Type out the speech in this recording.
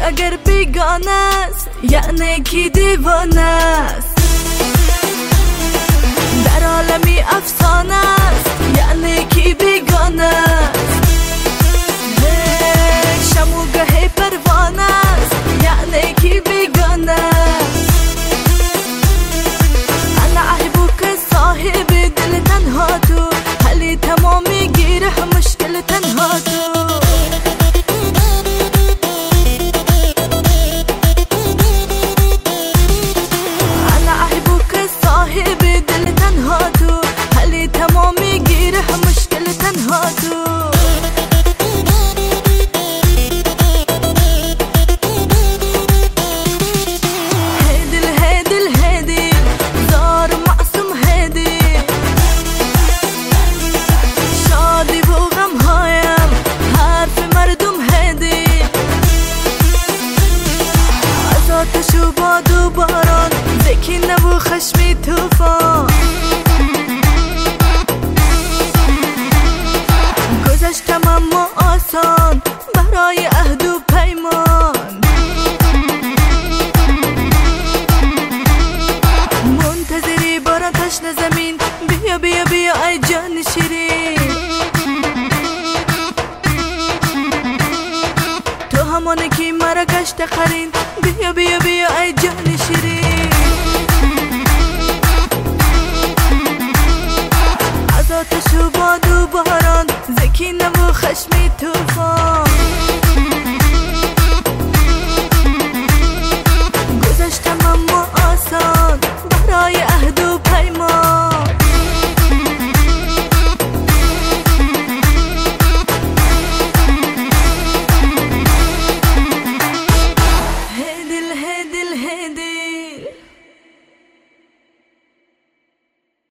اگر بیگانه است یعنی کی دیوانه است. در عالمی افسانه است یعنی کی بیگانه است. شموگه پروانه است یعنی کی بیگانه است. انا احبك صاحب دل تنها تو، حلی تمامی گیره مشکل تنها تو. آتش و باد و باران زکینه و خشمی توفان، گذشتم اما آسان برای عهد و پیمان. منتظری باران تشنه زمین، بیا بیا بیا ای جان شیرین. تو همانه که مرا گشت قرین، بیا بیا بیا ای جان شیرین. از آتش و باد و باران زکینه و خشمی توفان،